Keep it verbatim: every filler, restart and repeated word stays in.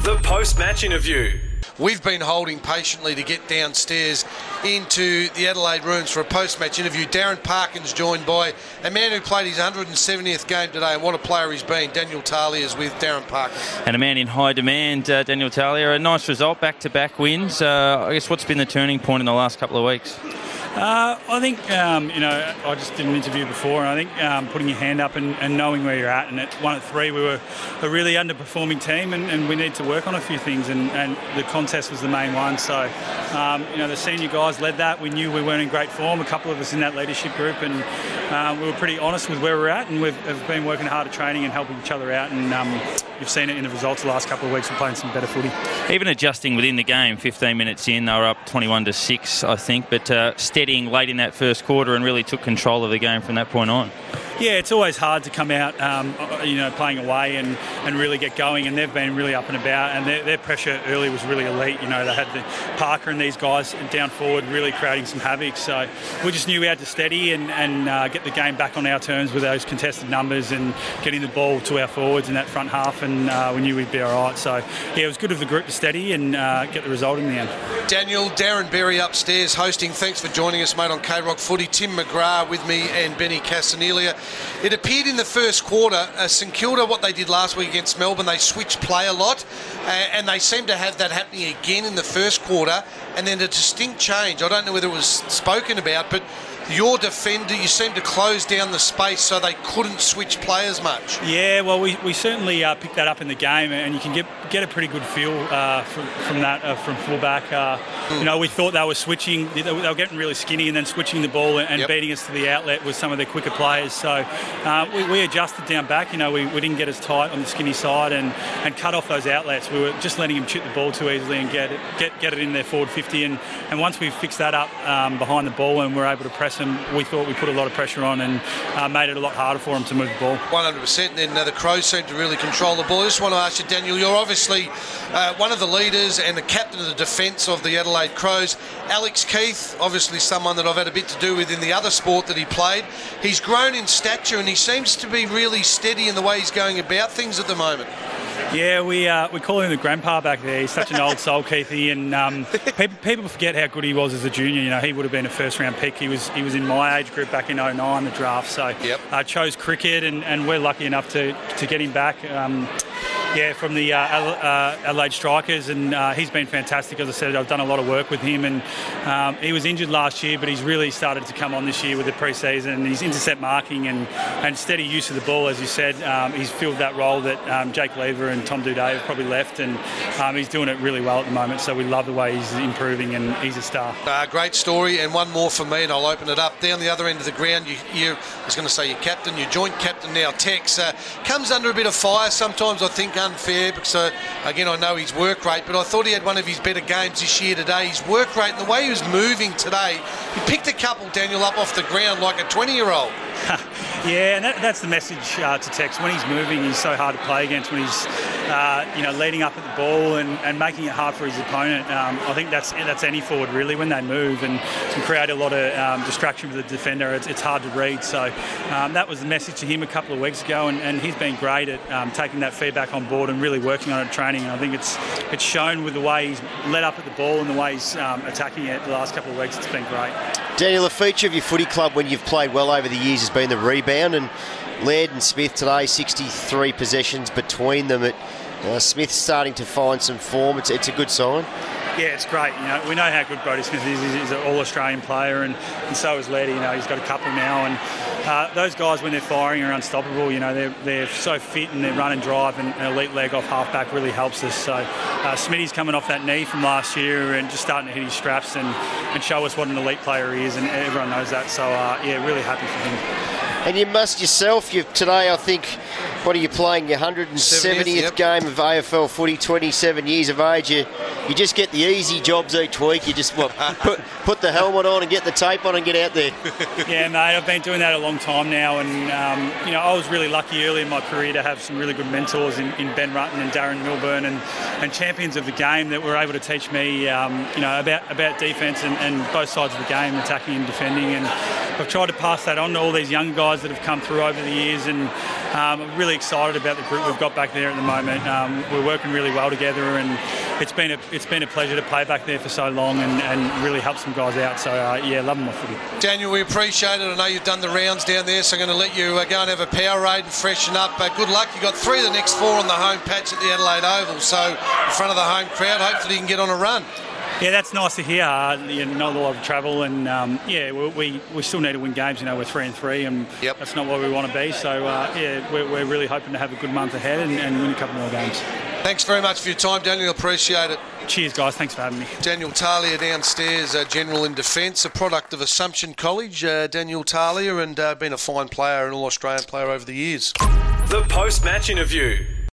The post-match interview. We've been holding patiently to get downstairs into the Adelaide rooms for a post-match interview. Darren Parkins joined by a man who played his one hundred seventieth game today, and what a player he's been. Daniel Talia is with Darren Parkins. And a man in high demand, uh, Daniel Talia. A nice result, back-to-back wins. Uh, I guess what's been the turning point in the last couple of weeks? Uh, I think, um, you know, I just did an interview before, and I think um, putting your hand up and, and knowing where you're at. And at one at three, we were a really underperforming team, and, and we need to work on a few things. And, and the contest was the main one. So, um, you know, the senior guys led that. We knew we weren't in great form. A couple of us in that leadership group, and um, we were pretty honest with where we're at. And we've, have been working hard at training and helping each other out. And um, you've seen it in the results the last couple of weeks. We're playing some better footy. Even adjusting within the game, fifteen minutes in, they were up twenty-one to six, I think, but uh, steadying late in that first quarter and really took control of the game from that point on. Yeah, it's always hard to come out, um, you know, playing away and, and really get going, and they've been really up and about, and their, their pressure early was really elite. You know, they had the Parker and these guys down forward really creating some havoc, so we just knew we had to steady and, and uh, get the game back on our terms with those contested numbers and getting the ball to our forwards in that front half, and uh, we knew we'd be all right. So, yeah, it was good of the group to steady and uh, get the result in the end. Daniel, Darren Berry upstairs hosting. Thanks for joining us, mate, on K-Rock Footy. Tim McGrath with me and Benny Castanelia. It appeared in the first quarter, uh, St Kilda, what they did last week against Melbourne, they switched play a lot, uh, and they seem to have that happening again in the first quarter, and then a distinct change. I don't know whether it was spoken about, but your defender, you seem to close down the space so they couldn't switch players much. Yeah, well, we, we certainly uh, picked that up in the game, and you can get get a pretty good feel uh, from, from that, uh, from fullback. Uh, mm. You know, we thought they were switching, they were getting really skinny and then switching the ball and yep. beating us to the outlet with some of their quicker players. So uh, we, we adjusted down back. You know, we, we didn't get as tight on the skinny side and, and cut off those outlets. We were just letting them chip the ball too easily and get it, get, get it in their forward fifty. And, and once we fixed that up um, behind the ball and we're able to press them, we thought we put a lot of pressure on and uh, made it a lot harder for them to move the ball. one hundred percent. And then uh, the Crows seemed to really control the ball. I just want to ask you, Daniel, you're obviously uh, one of the leaders and the captain of the defence of the Adelaide Crows. Alex Keith, obviously someone that I've had a bit to do with in the other sport that he played. He's grown in stature and he seems to be really steady in the way he's going about things at the moment. Yeah, we uh, we call him the grandpa back there. He's such an old soul, Keithy, and um, people, people forget how good he was as a junior. You know, he would have been a first-round pick. He was he was in my age group back in oh nine, the draft. So yep. uh, chose cricket, and, and we're lucky enough to to get him back. Um, Yeah, from the uh, uh, Adelaide Strikers, and uh, he's been fantastic. As I said, I've done a lot of work with him, and um, he was injured last year, but he's really started to come on this year with the pre-season. He's intercept marking and, and steady use of the ball, as you said. Um, he's filled that role that um, Jake Lever and Tom Duday have probably left, and um, he's doing it really well at the moment. So we love the way he's improving, and he's a star. Uh, great story, and one more for me, and I'll open it up. Down the other end of the ground, you, you I was going to say your captain, your joint captain now, Tex, uh, comes under a bit of fire sometimes, I think, unfair, because uh, again I know his work rate, but I thought he had one of his better games this year today. His work rate and the way he was moving today, he picked a couple, Daniel, up off the ground like a twenty year old. Yeah, and that, that's the message uh, to Tex. When he's moving, he's so hard to play against. When he's, uh, you know, leading up at the ball and, and making it hard for his opponent. Um, I think that's that's any forward really. When they move and can create a lot of um, distraction for the defender, it's, it's hard to read. So um, that was the message to him a couple of weeks ago, and, and he's been great at um, taking that feedback on board and really working on it at training. And I think it's it's shown with the way he's led up at the ball and the way he's um, attacking it the last couple of weeks. It's been great. Daniel, a feature of your footy club when you've played well over the years has been the rebound, and Laird and Smith today, sixty-three possessions between them. It, uh, Smith's starting to find some form. It's, it's a good sign. Yeah, it's great. You know, we know how good Brodie Smith is. He's an all-Australian player, and, and so is Laird. You know, he's got a couple now, and uh, those guys, when they're firing, are unstoppable. You know, they're they're so fit, and their run and drive and an elite leg off halfback really helps us. So uh, Smitty's coming off that knee from last year and just starting to hit his straps and, and show us what an elite player he is, and everyone knows that. So uh, yeah, really happy for him. And you must yourself, you've today, I think, what are you playing, your one hundred seventieth yep. game of A F L footy, twenty-seven years of age. You, you just get the easy jobs each week. You just what, put, put the helmet on and get the tape on and get out there. Yeah, mate, I've been doing that a long time now, and um, you know, I was really lucky early in my career to have some really good mentors in, in Ben Rutten and Darren Milburn and, and champions of the game that were able to teach me, um, you know, about, about defence and, and both sides of the game, attacking and defending. And I've tried to pass that on to all these young guys guys that have come through over the years, and um, I'm really excited about the group we've got back there at the moment. Um, we're working really well together, and it's been a it's been a pleasure to play back there for so long and, and really help some guys out. So uh, yeah, loving my footy. Daniel, we appreciate it. I know you've done the rounds down there, so I'm going to let you uh, go and have a Powerade and freshen up. Uh, good luck. You've got three of the next four on the home patch at the Adelaide Oval, so in front of the home crowd, hopefully you can get on a run. Yeah, that's nice to hear. Uh, you know, not a lot of travel, and um, yeah, we, we we still need to win games. You know, we're three and three, and yep. that's not where we want to be. So uh, yeah, we're, we're really hoping to have a good month ahead and, and win a couple more games. Thanks very much for your time, Daniel. Appreciate it. Cheers, guys. Thanks for having me. Daniel Talia downstairs, uh, General in Defence, a product of Assumption College. Uh, Daniel Talia, and uh, been a fine player, an All-Australian player over the years. The post-match interview.